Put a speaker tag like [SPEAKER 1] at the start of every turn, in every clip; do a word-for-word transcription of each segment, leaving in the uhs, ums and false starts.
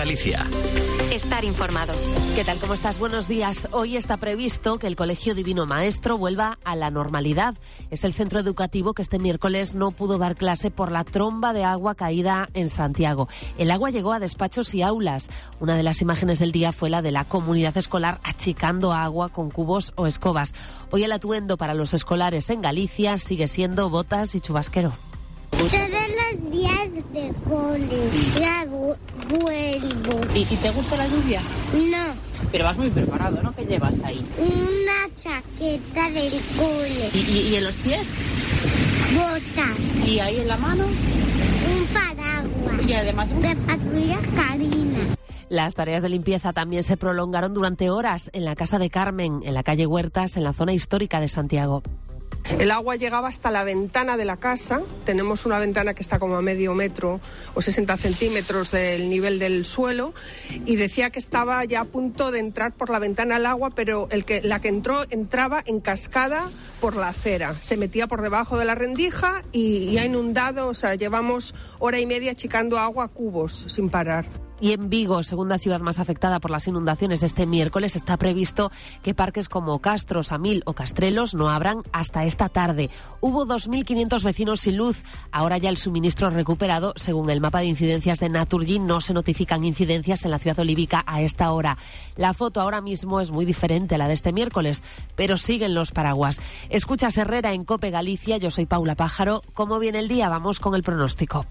[SPEAKER 1] Galicia.
[SPEAKER 2] Estar informado.
[SPEAKER 3] ¿Qué tal? ¿Cómo estás? Buenos días. Hoy está previsto que el Colegio Divino Maestro vuelva a la normalidad. Es el centro educativo que este miércoles no pudo dar clase por la tromba de agua caída en Santiago. El agua llegó a despachos y aulas. Una de las imágenes del día fue la de la comunidad escolar achicando agua con cubos o escobas. Hoy el atuendo para los escolares en Galicia sigue siendo botas y chubasquero.
[SPEAKER 4] Todos los días de cole, sí. Ya vuelvo.
[SPEAKER 5] ¿Y, ¿Y te gusta la lluvia?
[SPEAKER 4] No.
[SPEAKER 5] Pero vas muy preparado, ¿no? ¿Qué llevas ahí?
[SPEAKER 4] Una chaqueta del cole.
[SPEAKER 5] ¿Y, y, y en los pies?
[SPEAKER 4] Botas.
[SPEAKER 5] ¿Y ahí en la mano?
[SPEAKER 4] Un paraguas.
[SPEAKER 5] Y además...
[SPEAKER 4] De patrulla Karina.
[SPEAKER 3] Las tareas de limpieza también se prolongaron durante horas en la casa de Carmen, en la calle Huertas, en la zona histórica de Santiago.
[SPEAKER 6] El agua llegaba hasta la ventana de la casa. Tenemos una ventana que está como a medio metro o sesenta centímetros del nivel del suelo y decía que estaba ya a punto de entrar por la ventana el agua, pero el que, la que entró entraba en cascada por la acera. Se metía por debajo de la rendija y, y ha inundado, o sea, llevamos hora y media achicando agua a cubos sin parar.
[SPEAKER 3] Y en Vigo, segunda ciudad más afectada por las inundaciones de este miércoles, está previsto que parques como Castro, Samil o Castrelos no abran hasta esta tarde. Hubo dos mil quinientos vecinos sin luz. Ahora ya el suministro recuperado. Según el mapa de incidencias de Naturgy, no se notifican incidencias en la ciudad olívica a esta hora. La foto ahora mismo es muy diferente a la de este miércoles, pero siguen los paraguas. Escuchas Herrera en COPE Galicia. Yo soy Paula Pájaro. ¿Cómo viene el día? Vamos con el pronóstico.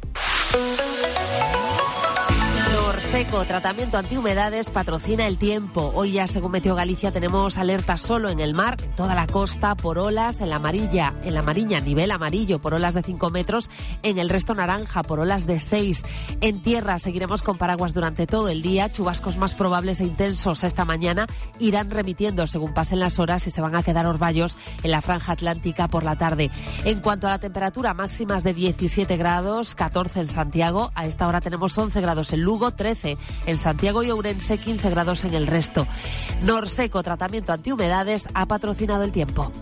[SPEAKER 3] Seco, tratamiento antihumedades, patrocina el tiempo. Hoy ya, según Meteo Galicia, tenemos alerta solo en el mar, en toda la costa, por olas, en la amarilla, en la Mariña, nivel amarillo, por olas de cinco metros, en el resto naranja, por olas de seis. En tierra seguiremos con paraguas durante todo el día, chubascos más probables e intensos esta mañana irán remitiendo según pasen las horas y se van a quedar orvallos en la franja atlántica por la tarde. En cuanto a la temperatura, máximas de diecisiete grados, catorce en Santiago, a esta hora tenemos once grados en Lugo, trece en Santiago y Ourense, quince grados en el resto. Norseco, tratamiento antihumedades, ha patrocinado el tiempo.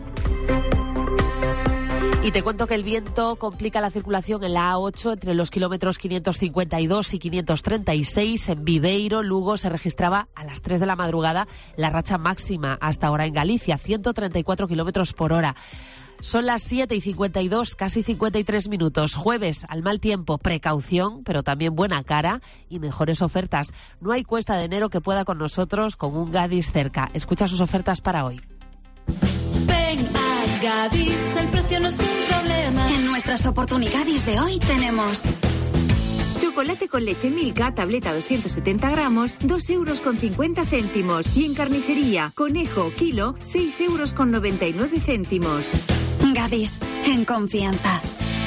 [SPEAKER 3] Y te cuento que el viento complica la circulación en la A ocho entre los kilómetros quinientos cincuenta y dos y quinientos treinta y seis. En Viveiro, Lugo, se registraba a las tres de la madrugada la racha máxima hasta ahora en Galicia, ciento treinta y cuatro kilómetros por hora. Son las siete y cincuenta y dos, casi cincuenta y tres minutos. Jueves, al mal tiempo, precaución, pero también buena cara y mejores ofertas. No hay cuesta de enero que pueda con nosotros con un Gadis cerca. Escucha sus ofertas para hoy.
[SPEAKER 7] Ven a Gadis, el precio no es un problema.
[SPEAKER 2] En nuestras oportunidades de hoy tenemos...
[SPEAKER 8] Chocolate con leche Milka, tableta doscientos setenta gramos, dos euros con cincuenta céntimos. Y en carnicería, conejo, kilo, seis euros con noventa y nueve céntimos.
[SPEAKER 2] Gadis, en confianza.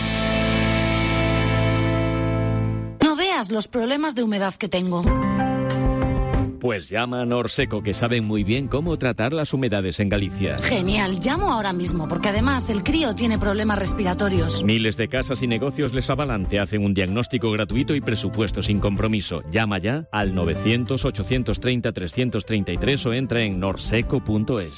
[SPEAKER 9] No veas los problemas de humedad que tengo.
[SPEAKER 10] Pues llama a Norseco, que saben muy bien cómo tratar las humedades en Galicia.
[SPEAKER 9] Genial, llamo ahora mismo, porque además el crío tiene problemas respiratorios.
[SPEAKER 10] Miles de casas y negocios les avalan, te hacen un diagnóstico gratuito y presupuesto sin compromiso. Llama ya al novecientos, ochocientos treinta, trescientos treinta y tres o entra en norseco punto es.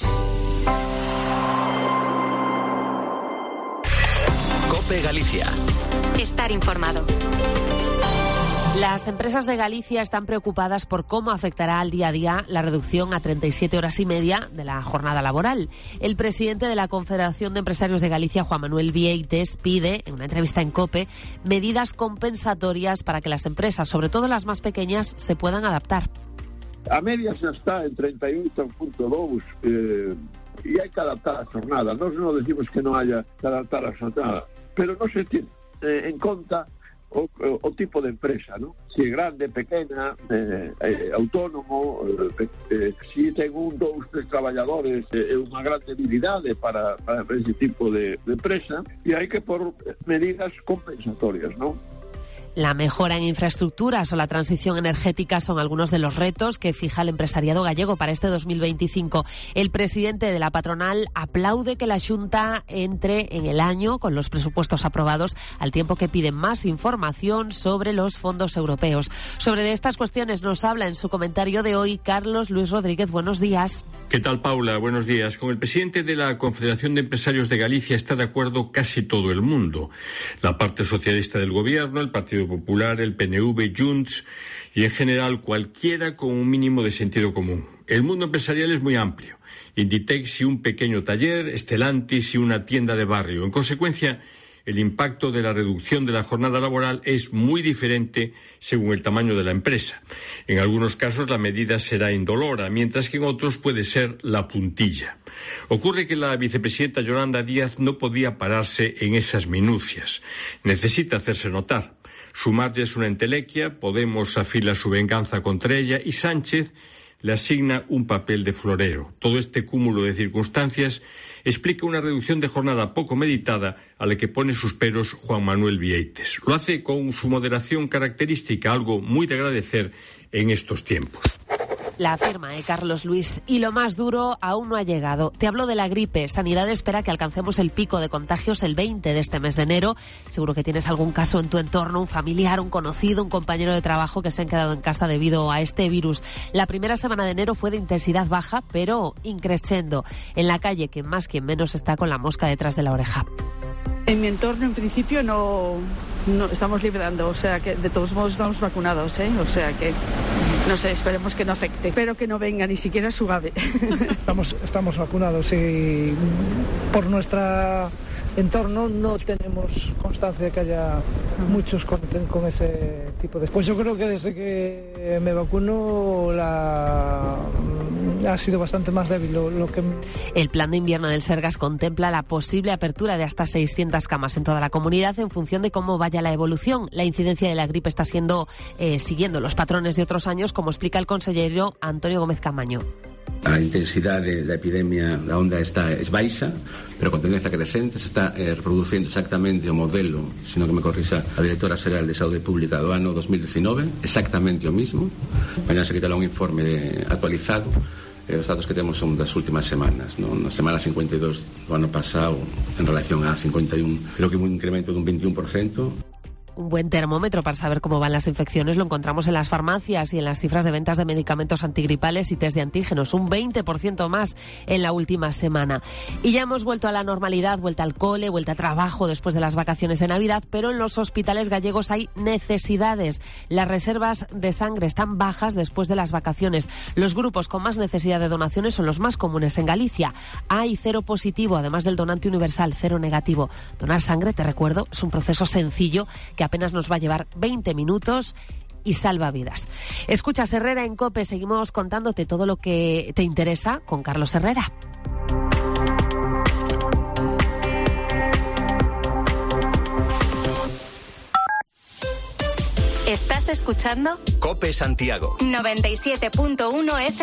[SPEAKER 1] COPE Galicia.
[SPEAKER 2] Estar informado.
[SPEAKER 3] Las empresas de Galicia están preocupadas por cómo afectará al día a día la reducción a treinta y siete horas y media de la jornada laboral. El presidente de la Confederación de Empresarios de Galicia, Juan Manuel Vieites, pide, en una entrevista en COPE, medidas compensatorias para que las empresas, sobre todo las más pequeñas, se puedan adaptar.
[SPEAKER 11] A media xa está en treinta y ocho punto dos eh, e hai que adaptar a jornada. Nós non decimos que non haya que adaptar a jornada, pero non se tiene eh, en conta O, o, o tipo de empresa, ¿no? Si é grande, pequena, eh, eh, autónomo, eh, eh, si ten un, dous, tres traballadores, é eh, unha gran debilidade para, para ese tipo de, de empresa e hai que por medidas compensatorias, ¿no?
[SPEAKER 3] La mejora en infraestructuras o la transición energética son algunos de los retos que fija el empresariado gallego para este dos mil veinticinco. El presidente de la patronal aplaude que la Xunta entre en el año con los presupuestos aprobados, al tiempo que pide más información sobre los fondos europeos. Sobre estas cuestiones nos habla en su comentario de hoy Carlos Luis Rodríguez. Buenos días.
[SPEAKER 12] ¿Qué tal, Paula? Buenos días. Con el presidente de la Confederación de Empresarios de Galicia está de acuerdo casi todo el mundo. La parte socialista del gobierno, el Partido Partido Popular, el P N V, Junts y en general cualquiera con un mínimo de sentido común. El mundo empresarial es muy amplio. Inditex y un pequeño taller, Stellantis y una tienda de barrio. En consecuencia, el impacto de la reducción de la jornada laboral es muy diferente según el tamaño de la empresa. En algunos casos la medida será indolora, mientras que en otros puede ser la puntilla. Ocurre que la vicepresidenta Yolanda Díaz no podía pararse en esas minucias. Necesita hacerse notar. Sumar ya es una entelequia, Podemos afila su venganza contra ella y Sánchez le asigna un papel de florero. Todo este cúmulo de circunstancias explica una reducción de jornada poco meditada a la que pone sus peros Juan Manuel Vieites. Lo hace con su moderación característica, algo muy de agradecer en estos tiempos.
[SPEAKER 3] La firma de Carlos Luis. Y lo más duro aún no ha llegado. Te hablo de la gripe. Sanidad espera que alcancemos el pico de contagios el veinte de este mes de enero. Seguro que tienes algún caso en tu entorno, un familiar, un conocido, un compañero de trabajo que se han quedado en casa debido a este virus. La primera semana de enero fue de intensidad baja, pero increciendo. En la calle, quien más, quien menos está con la mosca detrás de la oreja.
[SPEAKER 13] En mi entorno, en principio, no, no estamos librando, o sea que de todos modos estamos vacunados, ¿eh? O sea que, no sé, esperemos que no afecte. Espero que no venga ni siquiera su ave.
[SPEAKER 14] Estamos, estamos vacunados y por nuestro entorno no tenemos constancia de que haya muchos con, con ese tipo de... Pues yo creo que desde que me vacuno la... ha sido bastante más débil lo, lo que...
[SPEAKER 3] El plan de invierno del Sergas contempla la posible apertura de hasta seiscientas camas en toda la comunidad en función de cómo vaya la evolución. La incidencia de la gripe está siendo eh, siguiendo los patrones de otros años, como explica el consejero Antonio Gómez Camaño.
[SPEAKER 15] A intensidade da epidemia da onda está es baixa, pero con tendencia crecente. Se está eh, reproducindo exactamente o modelo, sino que me corrija a directora xeral de Saúde Pública do ano dos mil diecinueve, exactamente o mismo. Mañana se quitará un informe de, actualizado. Eh, os datos que temos son das últimas semanas, ¿no? Na semana cincuenta e dos do ano pasado en relación a cincuenta e un, creo que un incremento dun veintiún por ciento.
[SPEAKER 3] Un buen termómetro para saber cómo van las infecciones lo encontramos en las farmacias y en las cifras de ventas de medicamentos antigripales y test de antígenos, un veinte por ciento más en la última semana. Y ya hemos vuelto a la normalidad, vuelta al cole, vuelta a trabajo después de las vacaciones de Navidad, pero en los hospitales gallegos hay necesidades. Las reservas de sangre están bajas después de las vacaciones. Los grupos con más necesidad de donaciones son los más comunes en Galicia. Hay cero positivo, además del donante universal, cero negativo. Donar sangre, te recuerdo, es un proceso sencillo que apenas nos va a llevar veinte minutos y salva vidas. Escuchas Herrera en COPE, seguimos contándote todo lo que te interesa con Carlos Herrera.
[SPEAKER 2] ¿Estás escuchando?
[SPEAKER 1] COPE Santiago
[SPEAKER 2] noventa y siete punto uno F